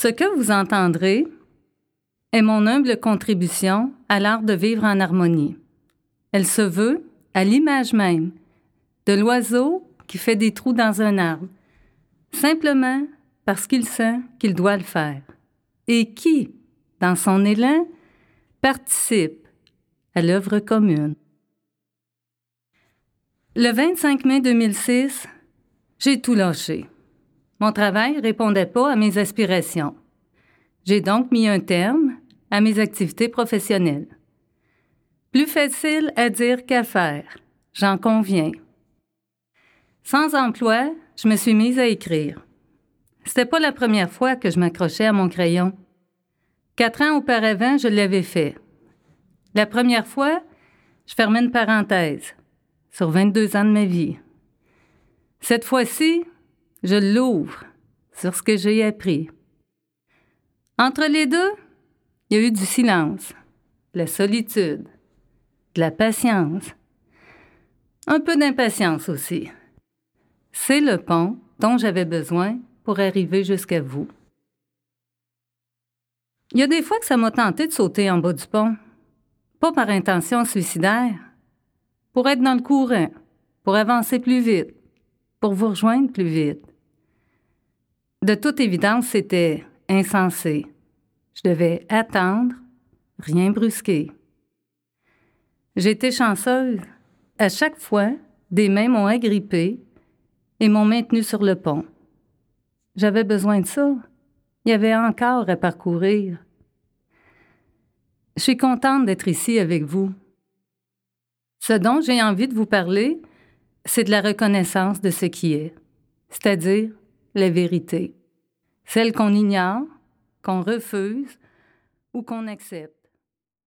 Ce que vous entendrez est mon humble contribution à l'art de vivre en harmonie. Elle se veut à l'image même de l'oiseau qui fait des trous dans un arbre, simplement parce qu'il sent qu'il doit le faire, et qui, dans son élan, participe à l'œuvre commune. Le 25 mai 2006, j'ai tout lâché. Mon travail ne répondait pas à mes aspirations. J'ai donc mis un terme à mes activités professionnelles. Plus facile à dire qu'à faire, j'en conviens. Sans emploi, je me suis mise à écrire. C'était pas la première fois que je m'accrochais à mon crayon. 4 ans auparavant, je l'avais fait. La première fois, je fermais une parenthèse sur 22 ans de ma vie. Cette fois-ci, je l'ouvre sur ce que j'ai appris. Entre les deux, il y a eu du silence, de la solitude, de la patience, un peu d'impatience aussi. C'est le pont dont j'avais besoin pour arriver jusqu'à vous. Il y a des fois que ça m'a tenté de sauter en bas du pont, pas par intention suicidaire, pour être dans le courant, pour avancer plus vite, pour vous rejoindre plus vite. De toute évidence, c'était insensé. Je devais attendre, rien brusquer. J'ai été chanceuse. À chaque fois, des mains m'ont agrippée et m'ont maintenue sur le pont. J'avais besoin de ça. Il y avait encore à parcourir. Je suis contente d'être ici avec vous. Ce dont j'ai envie de vous parler, c'est de la reconnaissance de ce qui est, c'est-à-dire la vérité, celle qu'on ignore, qu'on refuse ou qu'on accepte.